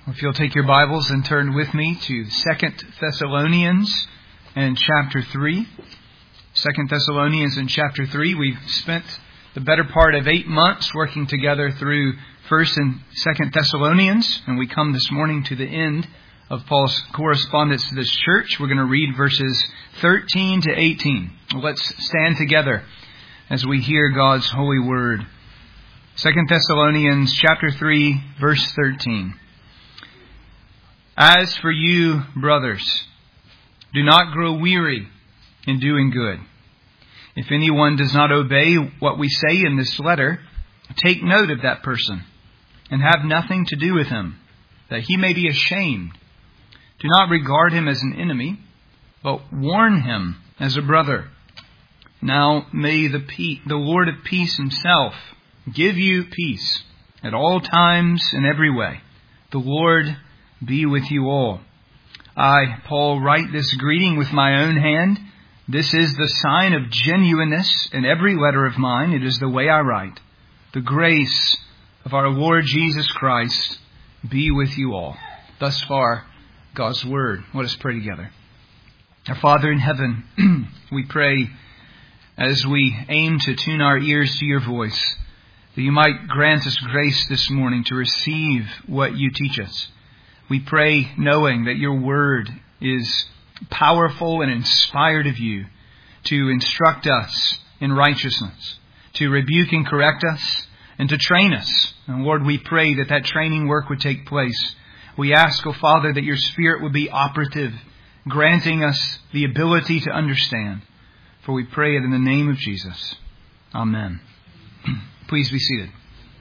If you'll take your Bibles and turn with me to 2 Thessalonians and chapter 3. 2 Thessalonians and chapter 3. We've spent the better part of 8 months working together through 1st and 2nd Thessalonians, and we come this morning to the end of Paul's correspondence to this church. We're going to read verses 13 to 18. Let's stand together as we hear God's holy word. 2 Thessalonians chapter 3, verse 13. As for you, brothers, do not grow weary in doing good. If anyone does not obey what we say in this letter, take note of that person and have nothing to do with him, that he may be ashamed. Do not regard him as an enemy, but warn him as a brother. Now may the Lord of peace himself give you peace at all times and every way. The Lord be with you all. I, Paul, write this greeting with my own hand. This is the sign of genuineness in every letter of mine. It is the way I write. The grace of our Lord Jesus Christ be with you all. Thus far, God's word. Let us pray together. Our Father in heaven, we pray as we aim to tune our ears to your voice, that you might grant us grace this morning to receive what you teach us. We pray knowing that your word is powerful and inspired of you to instruct us in righteousness, to rebuke and correct us, and to train us. And Lord, we pray that that training work would take place. We ask, O Father, that your Spirit would be operative, granting us the ability to understand. For we pray it in the name of Jesus. Amen. Please be seated.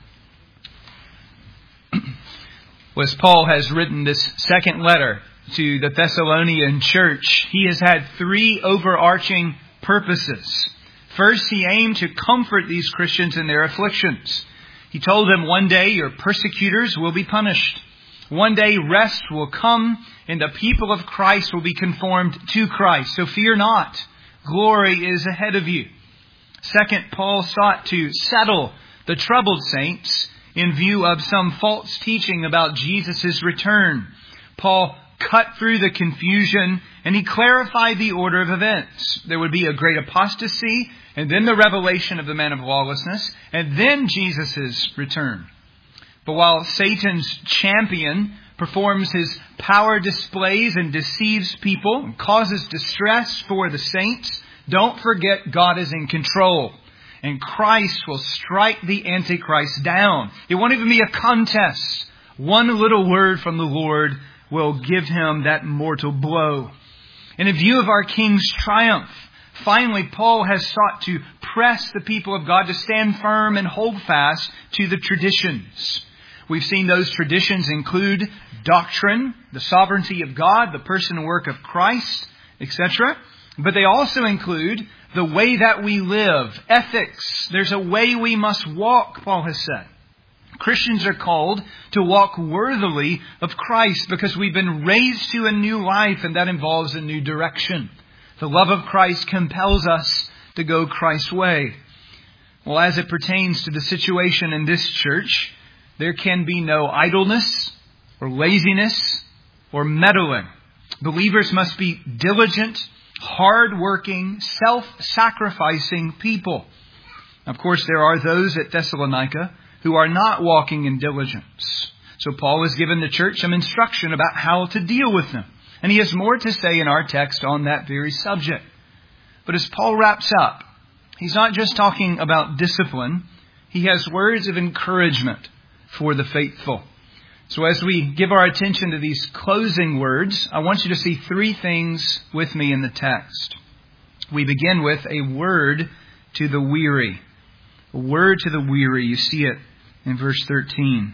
As Paul has written this second letter to the Thessalonian church, he has had three overarching purposes. First, he aimed to comfort these Christians in their afflictions. He told them one day your persecutors will be punished. One day rest will come and the people of Christ will be conformed to Christ. So fear not. Glory is ahead of you. Second, Paul sought to settle the troubled saints in view of some false teaching about Jesus' return. Paul cut through the confusion and he clarified the order of events. There would be a great apostasy and then the revelation of the man of lawlessness and then Jesus' return. But while Satan's champion performs his power displays and deceives people and causes distress for the saints, don't forget God is in control. And Christ will strike the Antichrist down. It won't even be a contest. One little word from the Lord will give him that mortal blow. And in view of our King's triumph, finally Paul has sought to press the people of God to stand firm and hold fast to the traditions. We've seen those traditions include doctrine, the sovereignty of God, the person and work of Christ, etc. But they also include the way that we live, ethics. There's a way we must walk, Paul has said. Christians are called to walk worthily of Christ because we've been raised to a new life, and that involves a new direction. The love of Christ compels us to go Christ's way. Well, as it pertains to the situation in this church, there can be no idleness or laziness or meddling. Believers must be diligent, hard-working, self-sacrificing people. Of course, there are those at Thessalonica who are not walking in diligence. So Paul has given the church some instruction about how to deal with them. And he has more to say in our text on that very subject. But as Paul wraps up, he's not just talking about discipline. He has words of encouragement for the faithful. So as we give our attention to these closing words, I want you to see three things with me in the text. We begin with a word to the weary. A word to the weary. You see it in verse 13.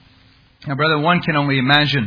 Now, brother, one can only imagine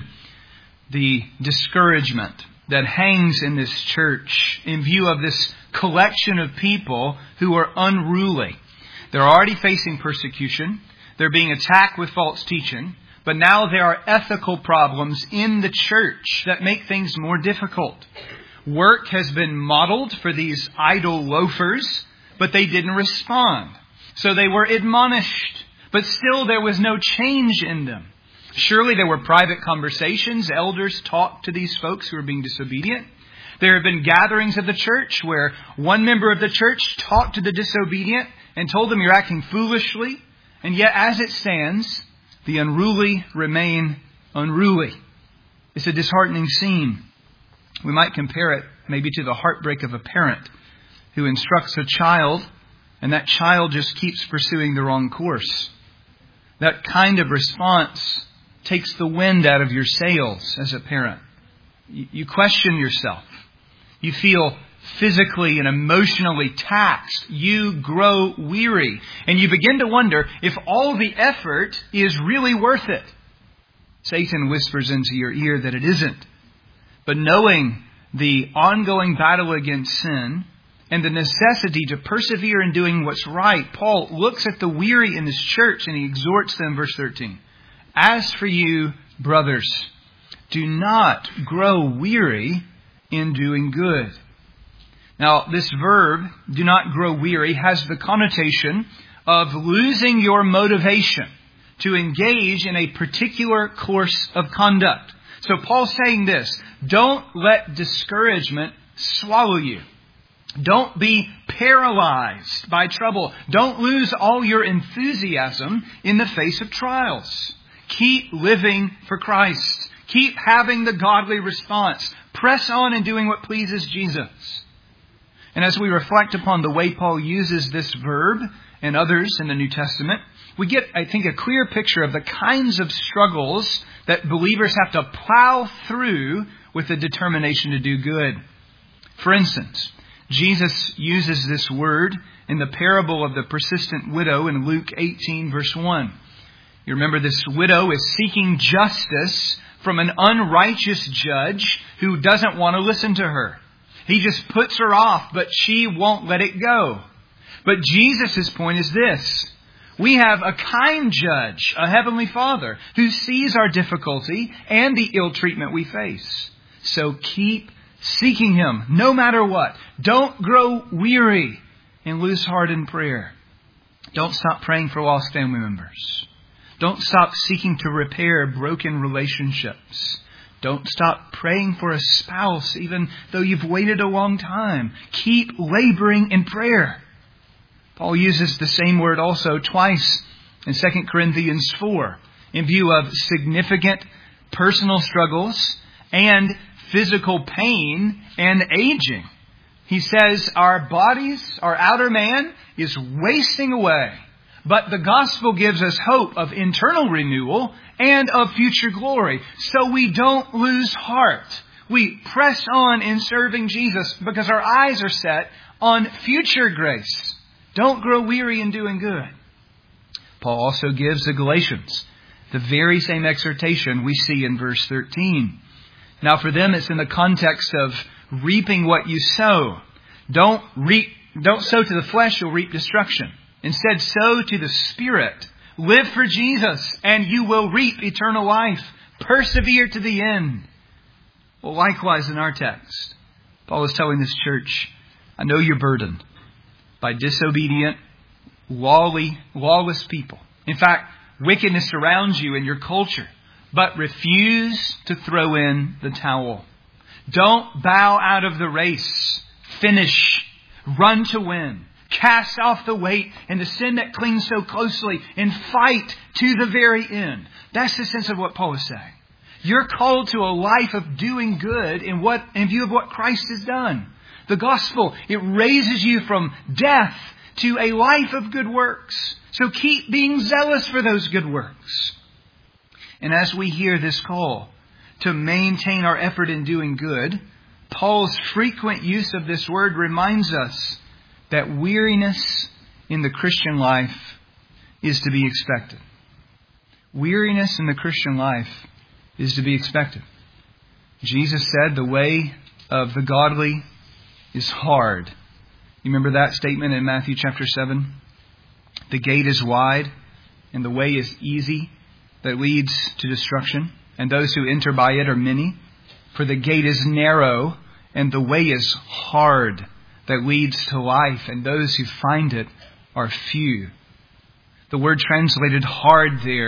the discouragement that hangs in this church in view of this collection of people who are unruly. They're already facing persecution. They're being attacked with false teaching. But now there are ethical problems in the church that make things more difficult. Work has been modeled for these idle loafers, but they didn't respond. So they were admonished, but still there was no change in them. Surely there were private conversations. Elders talked to these folks who were being disobedient. There have been gatherings of the church where one member of the church talked to the disobedient and told them, you're acting foolishly. And yet, as it stands, the unruly remain unruly. It's a disheartening scene. We might compare it maybe to the heartbreak of a parent who instructs a child, and that child just keeps pursuing the wrong course. That kind of response takes the wind out of your sails as a parent. You question yourself. You feel physically and emotionally taxed. You grow weary. And you begin to wonder if all the effort is really worth it. Satan whispers into your ear that it isn't. But knowing the ongoing battle against sin and the necessity to persevere in doing what's right, Paul looks at the weary in this church and he exhorts them, verse 13. As for you, brothers, do not grow weary in doing good. Now, this verb, do not grow weary, has the connotation of losing your motivation to engage in a particular course of conduct. So Paul's saying this, don't let discouragement swallow you. Don't be paralyzed by trouble. Don't lose all your enthusiasm in the face of trials. Keep living for Christ. Keep having the godly response. Press on in doing what pleases Jesus. And as we reflect upon the way Paul uses this verb and others in the New Testament, we get, I think, a clear picture of the kinds of struggles that believers have to plow through with the determination to do good. For instance, Jesus uses this word in the parable of the persistent widow in Luke 18, verse 1. You remember this widow is seeking justice from an unrighteous judge who doesn't want to listen to her. He just puts her off, but she won't let it go. But Jesus' point is this. We have a kind judge, a heavenly Father, who sees our difficulty and the ill treatment we face. So keep seeking Him, no matter what. Don't grow weary and lose heart in prayer. Don't stop praying for lost family members. Don't stop seeking to repair broken relationships. Don't stop praying for a spouse, even though you've waited a long time. Keep laboring in prayer. Paul uses the same word also twice in 2 Corinthians 4 in view of significant personal struggles and physical pain and aging. He says our bodies, our outer man is wasting away, but the gospel gives us hope of internal renewal and of future glory. So we don't lose heart. We press on in serving Jesus because our eyes are set on future grace. Don't grow weary in doing good. Paul also gives the Galatians the very same exhortation we see in verse 13. Now for them it's in the context of reaping what you sow. Don't sow to the flesh, you'll reap destruction. Instead, sow to the Spirit. Live for Jesus and you will reap eternal life. Persevere to the end. Well, likewise in our text, Paul is telling this church, I know you're burdened by disobedient, lawless people. In fact, wickedness surrounds you in your culture. But refuse to throw in the towel. Don't bow out of the race. Finish. Run to win. Cast off the weight and the sin that clings so closely and fight to the very end. That's the sense of what Paul is saying. You're called to a life of doing good in view of what Christ has done. The gospel, it raises you from death to a life of good works. So keep being zealous for those good works. And as we hear this call to maintain our effort in doing good, Paul's frequent use of this word reminds us that weariness in the Christian life is to be expected. Weariness in the Christian life is to be expected. Jesus said the way of the godly is hard. You remember that statement in Matthew chapter 7? The gate is wide and the way is easy that leads to destruction, and those who enter by it are many. For the gate is narrow and the way is hard that leads to life, and those who find it are few. The word translated hard there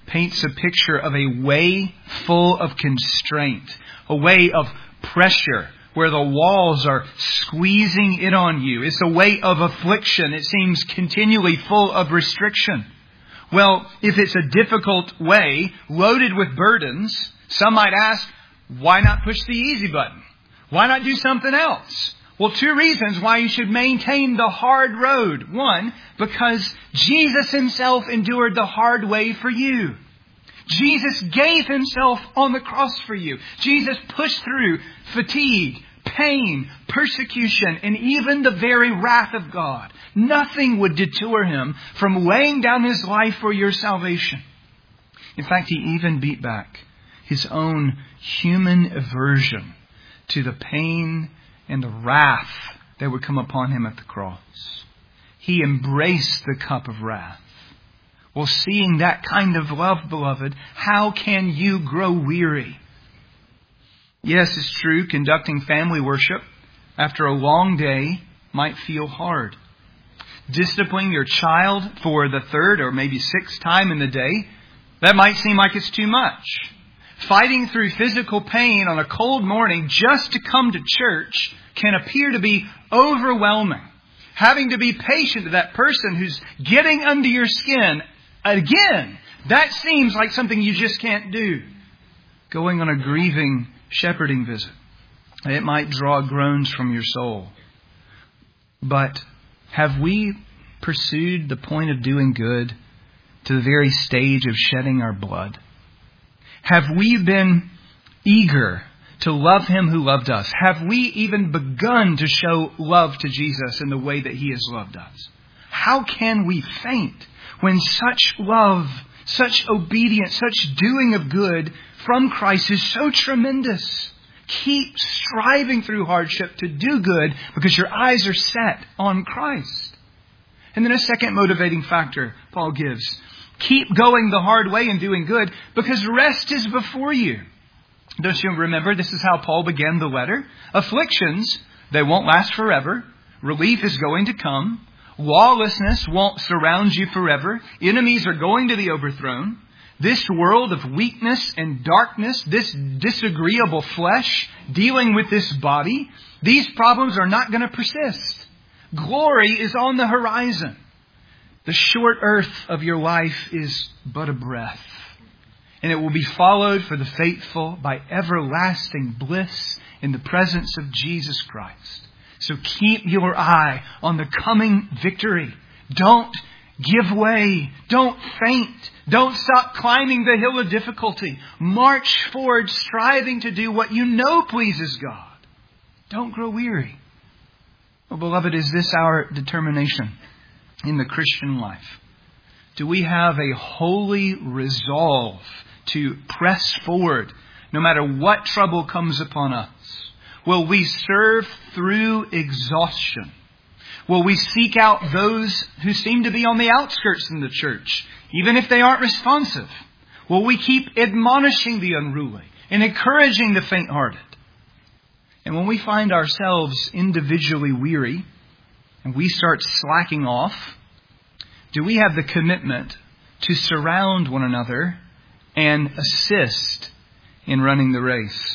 paints a picture of a way full of constraint, a way of pressure where the walls are squeezing in on you. It's a way of affliction. It seems continually full of restriction. Well, if it's a difficult way, loaded with burdens, some might ask, why not push the easy button? Why not do something else? Well, 2 reasons why you should maintain the hard road. 1, because Jesus Himself endured the hard way for you. Jesus gave Himself on the cross for you. Jesus pushed through fatigue, pain, persecution, and even the very wrath of God. Nothing would deter Him from laying down His life for your salvation. In fact, He even beat back His own human aversion to the pain and the wrath that would come upon Him at the cross. He embraced the cup of wrath. Well, seeing that kind of love, beloved, how can you grow weary? Yes, it's true, conducting family worship after a long day might feel hard. Disciplining your child for the 3rd or maybe 6th time in the day, that might seem like it's too much. Fighting through physical pain on a cold morning just to come to church can appear to be overwhelming. Having to be patient to that person who's getting under your skin, again, that seems like something you just can't do. Going on a grieving shepherding visit, it might draw groans from your soul. But have we pursued the point of doing good to the very stage of shedding our blood? Have we been eager to love Him who loved us? Have we even begun to show love to Jesus in the way that He has loved us? How can we faint when such love, such obedience, such doing of good from Christ is so tremendous? Keep striving through hardship to do good because your eyes are set on Christ. And then a second motivating factor Paul gives. Keep going the hard way and doing good because rest is before you. Don't you remember? This is how Paul began the letter. Afflictions, they won't last forever. Relief is going to come. Lawlessness won't surround you forever. Enemies are going to be overthrown. This world of weakness and darkness, this disagreeable flesh dealing with this body, these problems are not going to persist. Glory is on the horizon. The short earth of your life is but a breath. And it will be followed for the faithful by everlasting bliss in the presence of Jesus Christ. So keep your eye on the coming victory. Don't give way. Don't faint. Don't stop climbing the hill of difficulty. March forward, striving to do what you know pleases God. Don't grow weary. Well, beloved, is this our determination in the Christian life? Do we have a holy resolve to press forward no matter what trouble comes upon us? Will we serve through exhaustion? Will we seek out those who seem to be on the outskirts in the church, even if they aren't responsive? Will we keep admonishing the unruly and encouraging the faint-hearted? And when we find ourselves individually weary and we start slacking off, do we have the commitment to surround one another and assist in running the race?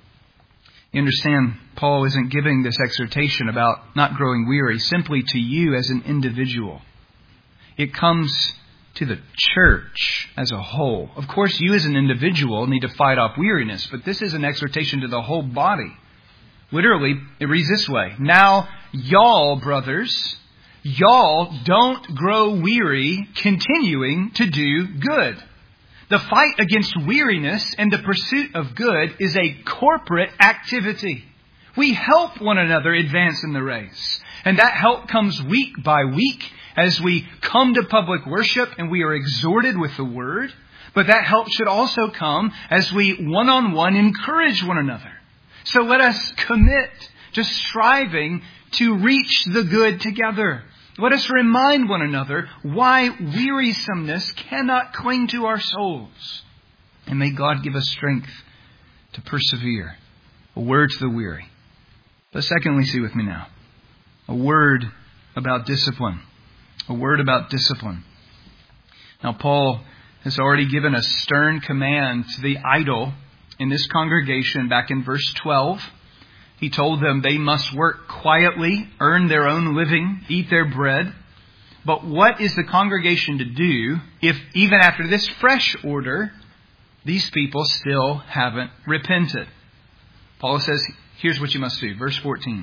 You understand, Paul isn't giving this exhortation about not growing weary simply to you as an individual. It comes to the church as a whole. Of course, you as an individual need to fight off weariness, but this is an exhortation to the whole body. Literally, it reads this way. Now, y'all, brothers, y'all don't grow weary continuing to do good. The fight against weariness and the pursuit of good is a corporate activity. We help one another advance in the race. And that help comes week by week as we come to public worship and we are exhorted with the Word. But that help should also come as we one-on-one encourage one another. So let us commit to striving to reach the good together. Let us remind one another why wearisomeness cannot cling to our souls. And may God give us strength to persevere. A word to the weary. But secondly, see with me now. A word about discipline. A word about discipline. Now, Paul has already given a stern command to the idle in this congregation back in verse 12. He told them they must work quietly, earn their own living, eat their bread. But what is the congregation to do if even after this fresh order, these people still haven't repented? Paul says, here's what you must do. Verse 14.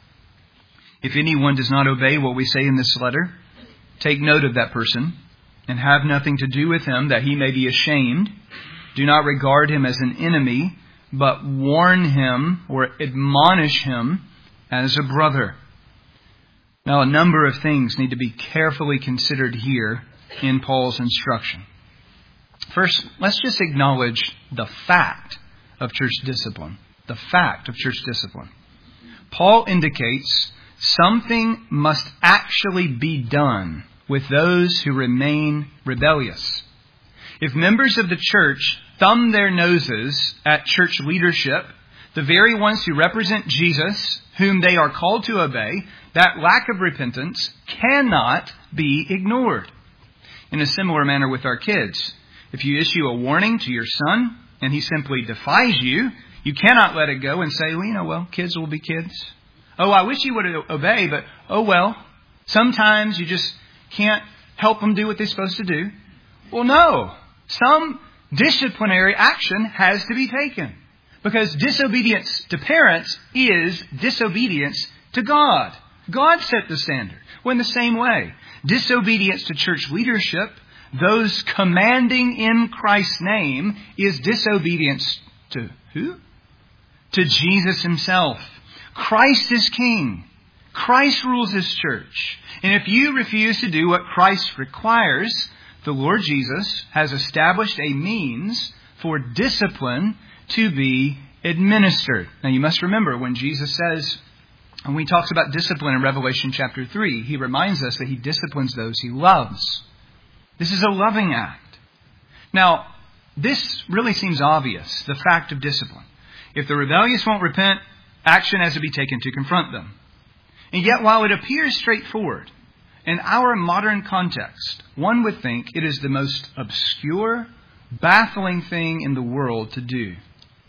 If anyone does not obey what we say in this letter, take note of that person and have nothing to do with him, that he may be ashamed. Do not regard him as an enemy, but warn him or admonish him as a brother. Now, a number of things need to be carefully considered here in Paul's instruction. First, let's just acknowledge the fact of church discipline. The fact of church discipline. Paul indicates something must actually be done with those who remain rebellious. If members of the church thumb their noses at church leadership, the very ones who represent Jesus, whom they are called to obey, that lack of repentance cannot be ignored. In a similar manner with our kids, if you issue a warning to your son and he simply defies you, you cannot let it go and say, well, kids will be kids. Oh, I wish you would obey, but oh well. Sometimes you just can't help them do what they're supposed to do. Well, no. Some disciplinary action has to be taken. Because disobedience to parents is disobedience to God. God set the standard. Well, in the same way, disobedience to church leadership, those commanding in Christ's name, is disobedience to who? To Jesus himself. Christ is king. Christ rules his church. And if you refuse to do what Christ requires, the Lord Jesus has established a means for discipline to be administered. Now you must remember when Jesus says, when he talks about discipline in Revelation chapter 3, he reminds us that he disciplines those he loves. This is a loving act. Now, this really seems obvious, the fact of discipline. If the rebellious won't repent, action has to be taken to confront them. And yet, while it appears straightforward, in our modern context, one would think it is the most obscure, baffling thing in the world to do.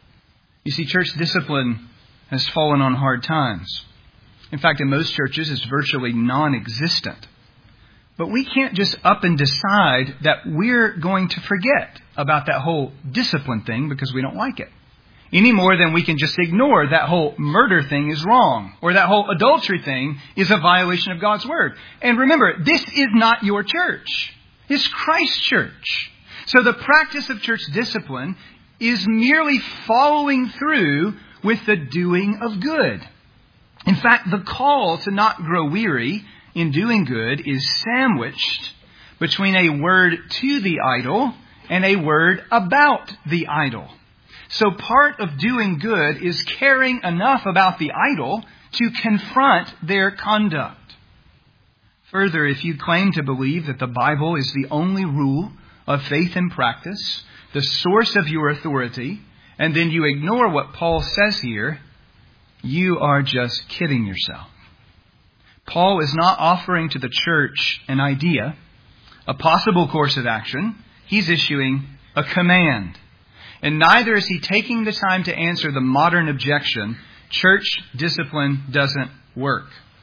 You see, church discipline has fallen on hard times. In fact, in most churches, it's virtually non-existent. But we can't just up and decide that we're going to forget about that whole discipline thing because we don't like it. Any more than we can just ignore that whole murder thing is wrong, or that whole adultery thing is a violation of God's word. And remember, this is not your church. It's Christ's church. So the practice of church discipline is merely following through with the doing of good. In fact, the call to not grow weary in doing good is sandwiched between a word to the idle and a word about the idle. So part of doing good is caring enough about the idle to confront their conduct. Further, if you claim to believe that the Bible is the only rule of faith and practice, the source of your authority, and then you ignore what Paul says here, you are just kidding yourself. Paul is not offering to the church an idea, a possible course of action. He's issuing a command. And neither is he taking the time to answer the modern objection, church discipline doesn't work.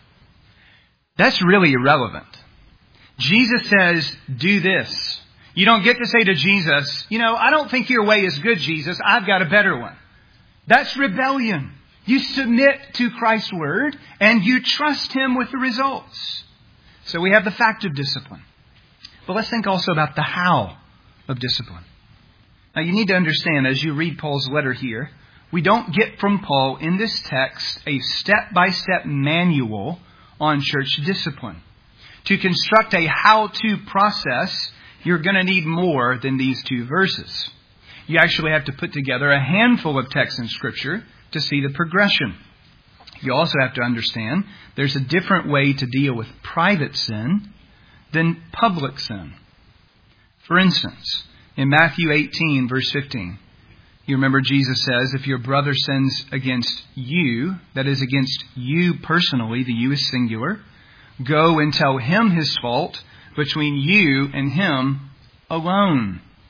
That's really irrelevant. Jesus says, do this. You don't get to say to Jesus, I don't think your way is good, Jesus. I've got a better one. That's rebellion. You submit to Christ's word and you trust him with the results. So we have the fact of discipline. But let's think also about the how of discipline. Now you need to understand as you read Paul's letter here, we don't get from Paul in this text a step-by-step manual on church discipline. To construct a how-to process, you're going to need more than these two verses. You actually have to put together a handful of texts in Scripture to see the progression. You also have to understand there's a different way to deal with private sin than public sin. For instance, in Matthew 18, verse 15, you remember Jesus says, if your brother sins against you, that is against you personally, the you is singular, go and tell him his fault between you and him alone.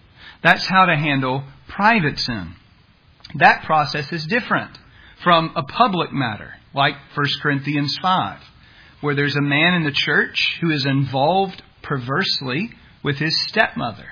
That's how to handle private sin. That process is different from a public matter, like 1 Corinthians 5, where there's a man in the church who is involved perversely with his stepmother.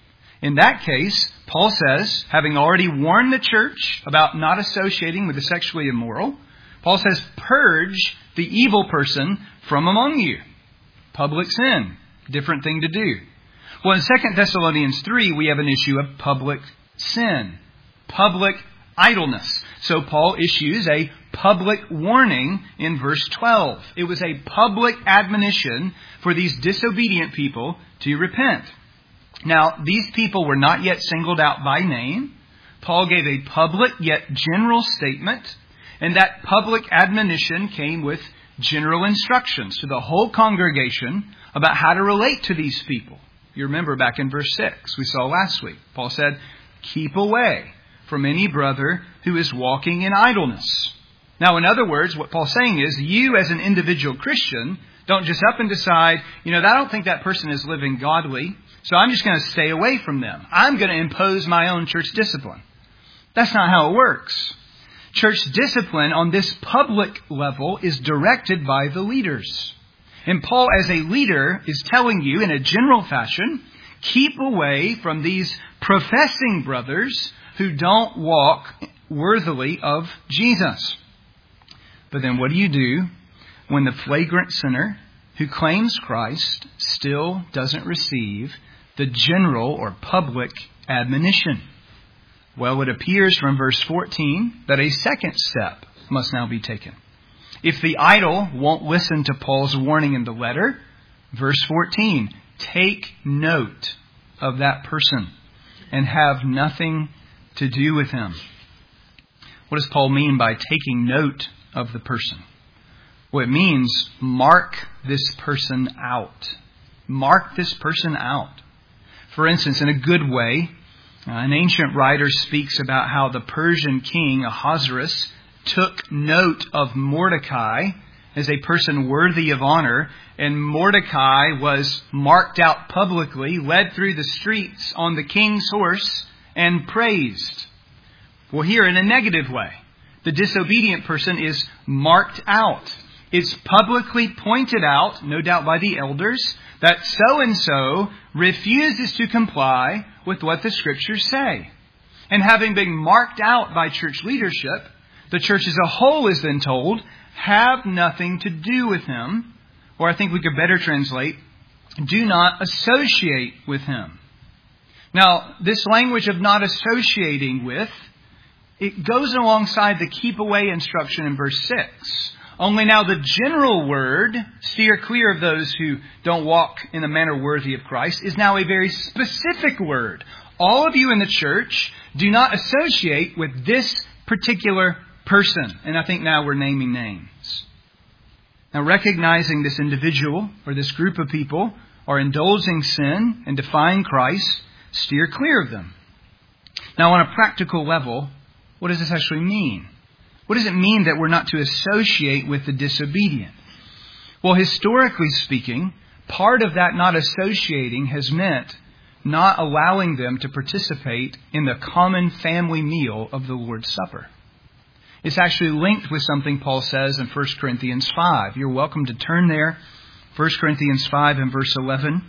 In that case, Paul says, having already warned the church about not associating with the sexually immoral, Paul says, purge the evil person from among you. Public sin, different thing to do. Well, in 2 Thessalonians 3, we have an issue of public sin, public idleness. So Paul issues a public warning in verse 12. It was a public admonition for these disobedient people to repent. Now, these people were not yet singled out by name. Paul gave a public yet general statement, and that public admonition came with general instructions to the whole congregation about how to relate to these people. You remember back in verse 6, we saw last week, Paul said, keep away from any brother who is walking in idleness. Now, in other words, what Paul's saying is, you as an individual Christian, don't just up and decide, I don't think that person is living godly, so I'm just going to stay away from them. I'm going to impose my own church discipline. That's not how it works. Church discipline on this public level is directed by the leaders. And Paul, as a leader, is telling you in a general fashion, keep away from these professing brothers who don't walk worthily of Jesus. But then what do you do when the flagrant sinner who claims Christ still doesn't receive the general or public admonition? Well, it appears from verse 14 that a second step must now be taken. If the idle won't listen to Paul's warning in the letter, verse 14, take note of that person and have nothing to do with him. What does Paul mean by taking note of the person? Well, it means mark this person out. Mark this person out. For instance, in a good way, an ancient writer speaks about how the Persian king Ahasuerus took note of Mordecai as a person worthy of honor, and Mordecai was marked out publicly, led through the streets on the king's horse, and praised. Well, here in a negative way, the disobedient person is marked out. It's publicly pointed out, no doubt by the elders, that so-and-so refuses to comply with what the Scriptures say. And having been marked out by church leadership, the church as a whole is then told, have nothing to do with him. Or I think we could better translate, do not associate with him. Now, this language of not associating with, it goes alongside the keep away instruction in verse 6. Only now the general word, steer clear of those who don't walk in a manner worthy of Christ, is now a very specific word. All of you in the church do not associate with this particular person. And I think now we're naming names. Now, recognizing this individual or this group of people are indulging sin and defying Christ, steer clear of them. Now, on a practical level, what does this actually mean? What does it mean that we're not to associate with the disobedient? Well, historically speaking, part of that not associating has meant not allowing them to participate in the common family meal of the Lord's Supper. It's actually linked with something Paul says in 1 Corinthians 5. You're welcome to turn there. 1 Corinthians 5 and verse 11.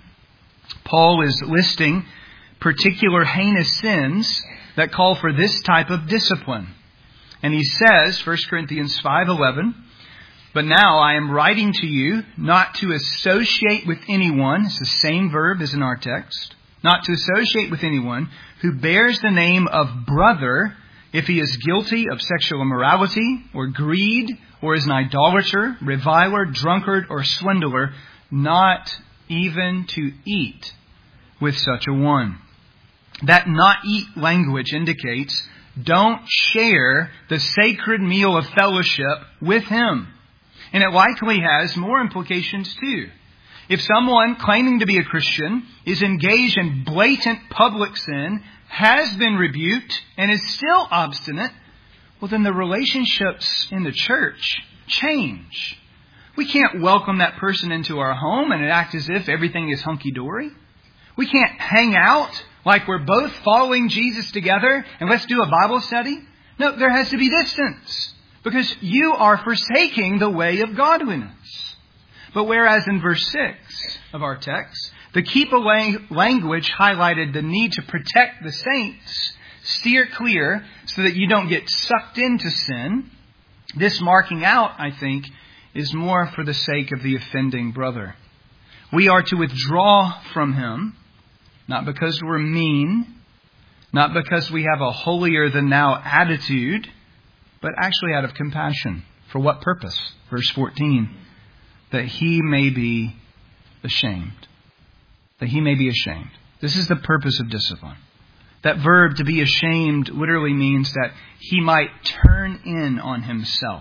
Paul is listing particular heinous sins that call for this type of discipline. And he says, 1 Corinthians 5:11, but now I am writing to you not to associate with anyone, it's the same verb as in our text, not to associate with anyone who bears the name of brother if he is guilty of sexual immorality or greed or is an idolater, reviler, drunkard, or swindler, not even to eat with such a one. That not eat language indicates don't share the sacred meal of fellowship with him. And it likely has more implications too. If someone claiming to be a Christian is engaged in blatant public sin, has been rebuked, and is still obstinate, well, then the relationships in the church change. We can't welcome that person into our home and act as if everything is hunky-dory. We can't hang out Like we're both following Jesus together and let's do a Bible study. No, there has to be distance because you are forsaking the way of godliness. But whereas in verse 6 of our text, the keep away language highlighted the need to protect the saints, steer clear so that you don't get sucked into sin. This marking out, I think, is more for the sake of the offending brother. We are to withdraw from him, not because we're mean, not because we have a holier-than-thou attitude, but actually out of compassion. For what purpose? Verse 14, that he may be ashamed. That he may be ashamed. This is the purpose of discipline. That verb to be ashamed literally means that he might turn in on himself.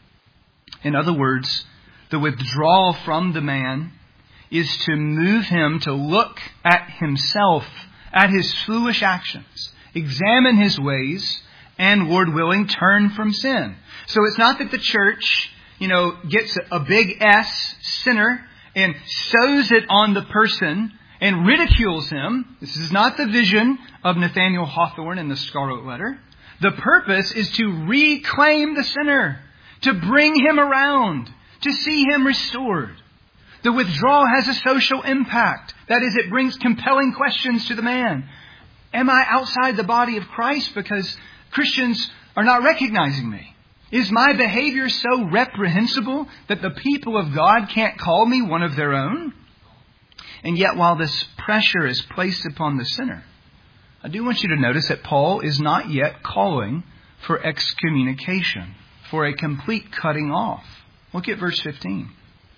In other words, the withdrawal from the man is to move him to look at himself, at his foolish actions, examine his ways, and, Lord willing, turn from sin. So it's not that the church, gets a big S, sinner, and sews it on the person and ridicules him. This is not the vision of Nathaniel Hawthorne in the Scarlet Letter. The purpose is to reclaim the sinner, to bring him around, to see him restored. The withdrawal has a social impact. That is, it brings compelling questions to the man. Am I outside the body of Christ because Christians are not recognizing me? Is my behavior so reprehensible that the people of God can't call me one of their own? And yet, while this pressure is placed upon the sinner, I do want you to notice that Paul is not yet calling for excommunication, for a complete cutting off. Look at verse 15.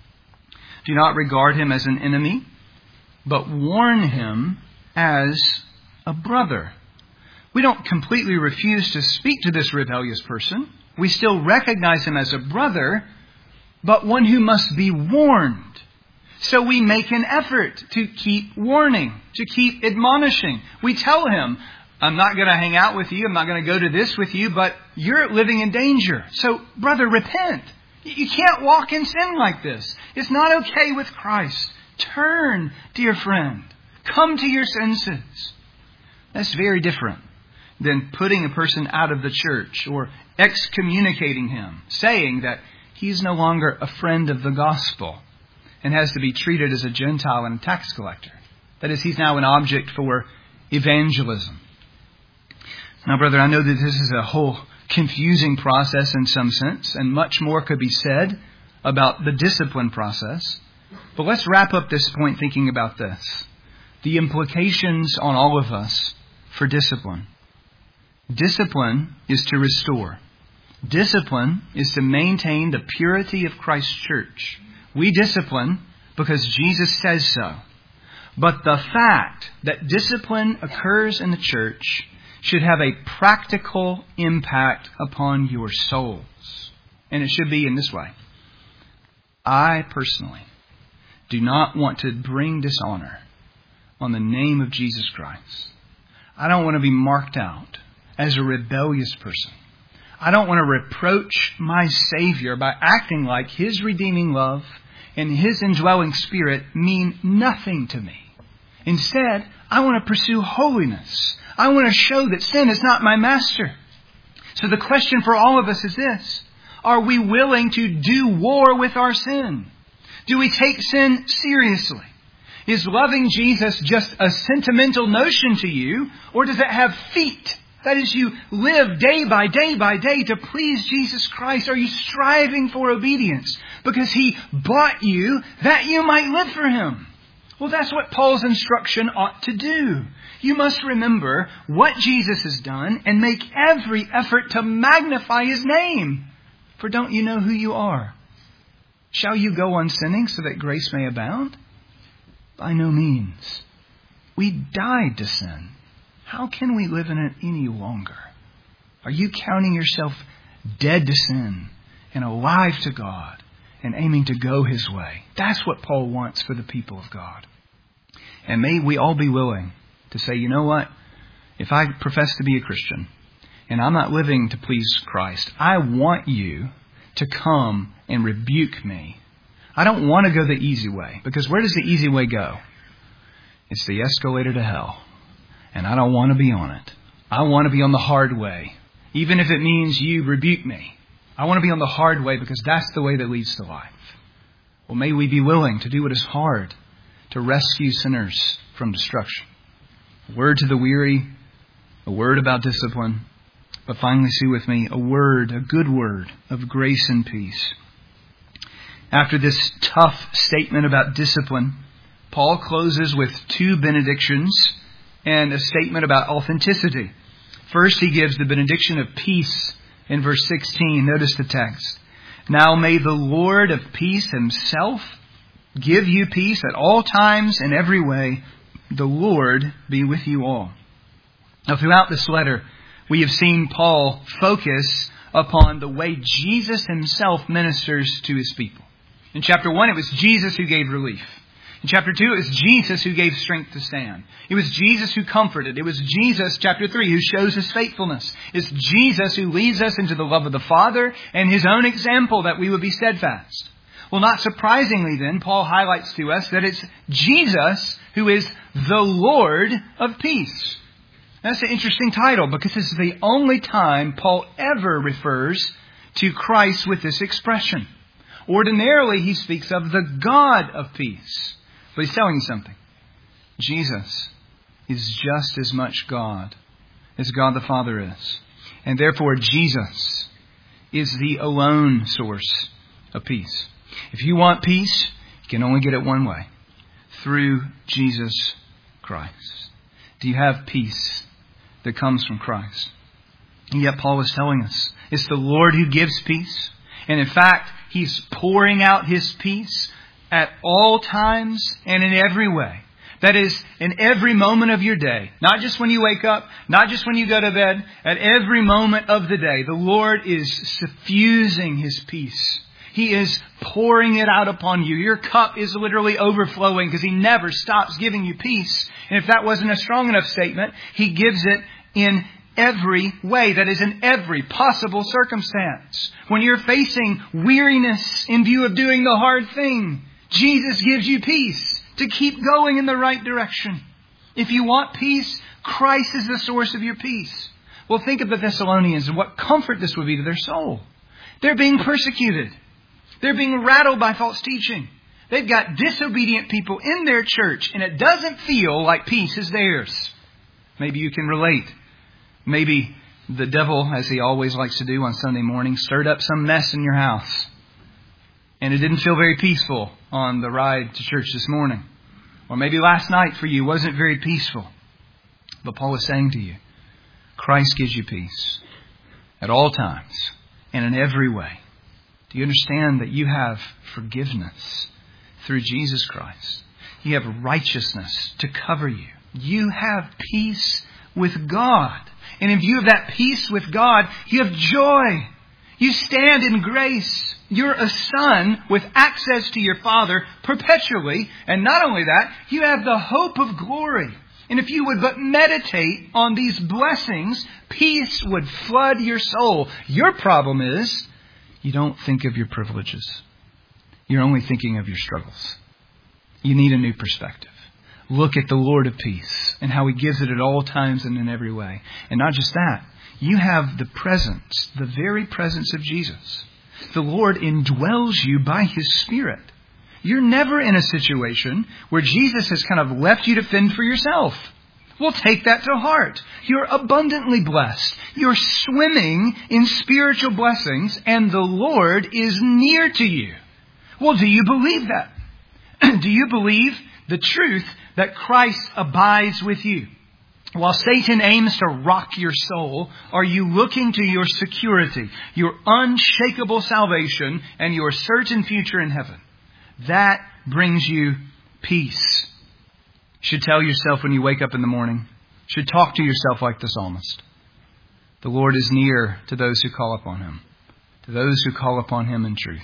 Do not regard him as an enemy, but warn him as a brother. We don't completely refuse to speak to this rebellious person. We still recognize him as a brother, but one who must be warned. So we make an effort to keep warning, to keep admonishing. We tell him, I'm not going to hang out with you. I'm not going to go to this with you, but you're living in danger. So, brother, repent. You can't walk in sin like this. It's not okay with Christ. Turn, dear friend. Come to your senses. That's very different than putting a person out of the church or excommunicating him, saying that he's no longer a friend of the gospel and has to be treated as a Gentile and a tax collector. That is, he's now an object for evangelism. Now, brother, I know that this is a whole confusing process in some sense, and much more could be said about the discipline process. But let's wrap up this point thinking about this. The implications on all of us for discipline. Discipline is to restore. Discipline is to maintain the purity of Christ's church. We discipline because Jesus says so. But the fact that discipline occurs in the church should have a practical impact upon your souls. And it should be in this way. I personally do not want to bring dishonor on the name of Jesus Christ. I don't want to be marked out as a rebellious person. I don't want to reproach my Savior by acting like His redeeming love and His indwelling Spirit mean nothing to me. Instead, I want to pursue holiness. I want to show that sin is not my master. So the question for all of us is this. Are we willing to do war with our sin? Do we take sin seriously? Is loving Jesus just a sentimental notion to you, or does it have feet? That is, you live day by day by day to please Jesus Christ. Are you striving for obedience because He bought you that you might live for Him? Well, that's what Paul's instruction ought to do. You must remember what Jesus has done and make every effort to magnify His name. For don't you know who you are? Shall you go on sinning so that grace may abound? By no means. We died to sin. How can we live in it any longer? Are you counting yourself dead to sin and alive to God and aiming to go His way? That's what Paul wants for the people of God. And may we all be willing to say, you know what? If I profess to be a Christian and I'm not living to please Christ, I want you to come and rebuke me. I don't want to go the easy way, because where does the easy way go? It's the escalator to hell. And I don't want to be on it. I want to be on the hard way. Even if it means you rebuke me. I want to be on the hard way because that's the way that leads to life. Well, may we be willing to do what is hard to rescue sinners from destruction. A word to the weary, a word about discipline, but finally see with me a word, a good word of grace and peace. After this tough statement about discipline, Paul closes with two benedictions and a statement about authenticity. First, he gives the benediction of peace in verse 16. Notice the text. Now may the Lord of peace himself give you peace at all times and every way. The Lord be with you all. Now, throughout this letter, we have seen Paul focus upon the way Jesus himself ministers to his people. In chapter 1, it was Jesus who gave relief. In chapter 2, it was Jesus who gave strength to stand. It was Jesus who comforted. It was Jesus, chapter 3, who shows his faithfulness. It's Jesus who leads us into the love of the Father and his own example that we would be steadfast. Well, not surprisingly then, Paul highlights to us that it's Jesus who is the Lord of peace. That's an interesting title because this is the only time Paul ever refers to Christ with this expression. Ordinarily, he speaks of the God of peace. But he's telling you something. Jesus is just as much God as God the Father is. And therefore, Jesus is the alone source of peace. If you want peace, you can only get it one way. Through Jesus Christ. Do you have peace that comes from Christ? And yet Paul is telling us it's the Lord who gives peace. And in fact, He's pouring out His peace at all times and in every way. That is, in every moment of your day. Not just when you wake up, not just when you go to bed. At every moment of the day, the Lord is suffusing His peace. He is pouring it out upon you. Your cup is literally overflowing because He never stops giving you peace. And if that wasn't a strong enough statement, He gives it in every way. That is, in every possible circumstance. When you're facing weariness in view of doing the hard thing, Jesus gives you peace to keep going in the right direction. If you want peace, Christ is the source of your peace. Well, think of the Thessalonians and what comfort this would be to their soul. They're being persecuted. They're being rattled by false teaching. They've got disobedient people in their church, and it doesn't feel like peace is theirs. Maybe you can relate. Maybe the devil, as he always likes to do on Sunday morning, stirred up some mess in your house. And it didn't feel very peaceful on the ride to church this morning. Or maybe last night for you wasn't very peaceful. But Paul is saying to you, Christ gives you peace at all times and in every way. Do you understand that you have forgiveness through Jesus Christ? You have righteousness to cover you. You have peace with God. And in view of that peace with God, you have joy. You stand in grace. You're a son with access to your Father perpetually. And not only that, you have the hope of glory. And if you would but meditate on these blessings, peace would flood your soul. Your problem is you don't think of your privileges. You're only thinking of your struggles. You need a new perspective. Look at the Lord of peace and how He gives it at all times and in every way. And not just that, you have the presence, the very presence of Jesus. The Lord indwells you by His Spirit. You're never in a situation where Jesus has kind of left you to fend for yourself. Well, take that to heart. You're abundantly blessed. You're swimming in spiritual blessings, and the Lord is near to you. Well, do you believe that? Do you believe the truth that Christ abides with you? While Satan aims to rock your soul, are you looking to your security, your unshakable salvation, and your certain future in heaven? That brings you peace. You should tell yourself when you wake up in the morning, you should talk to yourself like the psalmist. The Lord is near to those who call upon Him, to those who call upon Him in truth.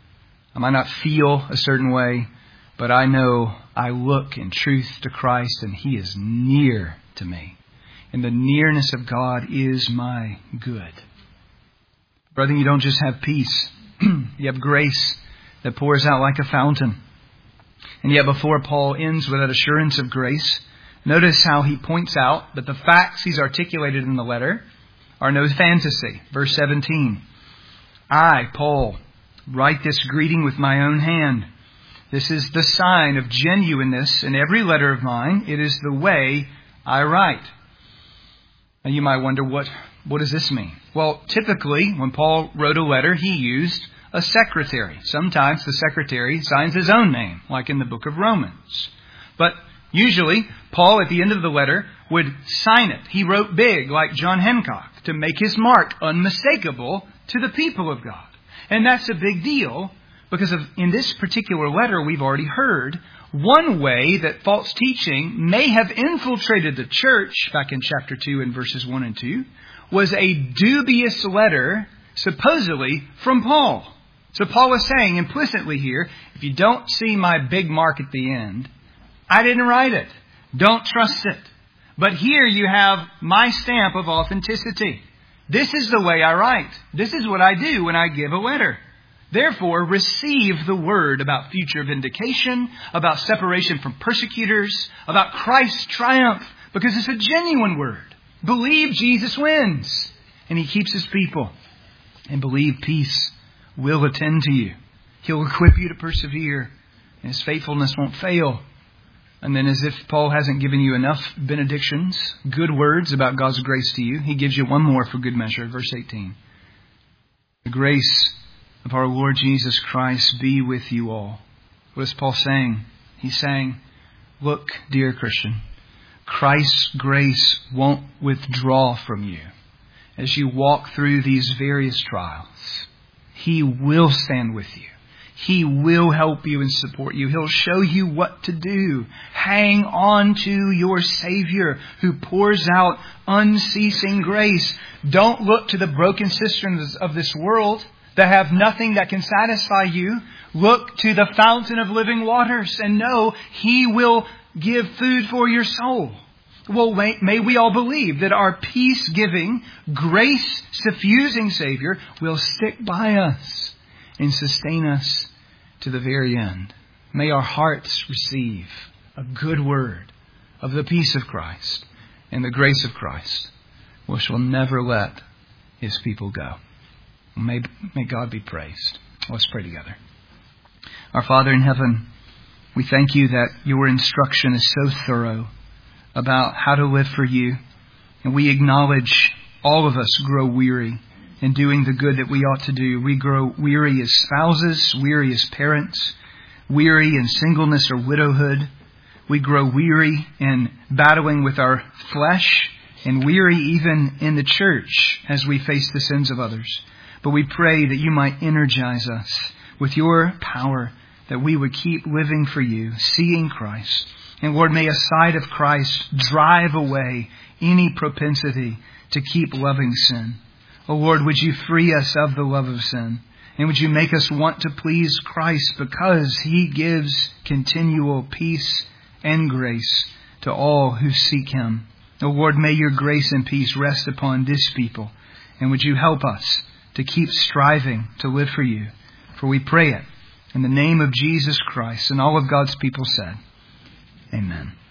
I might not feel a certain way, but I know I look in truth to Christ and He is near to me. And the nearness of God is my good. Brother, you don't just have peace. You have grace that pours out like a fountain. And yet before Paul ends with that assurance of grace, Notice how he points out that the facts he's articulated in the letter are no fantasy. Verse 17, I, Paul, write this greeting with my own hand. This is the sign of genuineness in every letter of mine. It is the way I write. Now you might wonder, what does this mean? Well, typically, when Paul wrote a letter, he used a secretary. Sometimes the secretary signs his own name, like in the book of Romans. But usually, Paul, at the end of the letter, would sign it. He wrote big, like John Hancock, to make his mark unmistakable to the people of God. And that's a big deal, because in this particular letter, we've already heard one way that false teaching may have infiltrated the church, back in chapter 2 and verses 1 and 2, was a dubious letter, supposedly from Paul. So Paul is saying implicitly here, if you don't see my big mark at the end, I didn't write it. Don't trust it. But here you have my stamp of authenticity. This is the way I write. This is what I do when I give a letter. Therefore, receive the word about future vindication, about separation from persecutors, about Christ's triumph, because it's a genuine word. Believe Jesus wins, and He keeps His people. And believe peace will attend to you. He'll equip you to persevere, and His faithfulness won't fail. And then, as if Paul hasn't given you enough benedictions, good words about God's grace to you, he gives you one more for good measure. Verse 18. The grace of our Lord Jesus Christ be with you all. What is Paul saying? He's saying, look, dear Christian, Christ's grace won't withdraw from you as you walk through these various trials. He will stand with you. He will help you and support you. He'll show you what to do. Hang on to your Savior who pours out unceasing grace. Don't look to the broken cisterns of this world that have nothing that can satisfy you. Look to the fountain of living waters and know He will give food for your soul. Well, may we all believe that our peace-giving, grace-suffusing Savior will stick by us and sustain us to the very end. May our hearts receive a good word of the peace of Christ and the grace of Christ, which will never let His people go. May God be praised. Let's pray together. Our Father in heaven, we thank You that Your instruction is so thorough about how to live for You. And we acknowledge all of us grow weary in doing the good that we ought to do. We grow weary as spouses, weary as parents, weary in singleness or widowhood. We grow weary in battling with our flesh and weary even in the church as we face the sins of others. But we pray that You might energize us with Your power, that we would keep living for You, seeing Christ. And Lord, may a sight of Christ drive away any propensity to keep loving sin. Oh Lord, would You free us of the love of sin? And would You make us want to please Christ because He gives continual peace and grace to all who seek Him. Oh Lord, may Your grace and peace rest upon this people. And would You help us to keep striving to live for You? For we pray it in the name of Jesus Christ. And all of God's people said, Amen.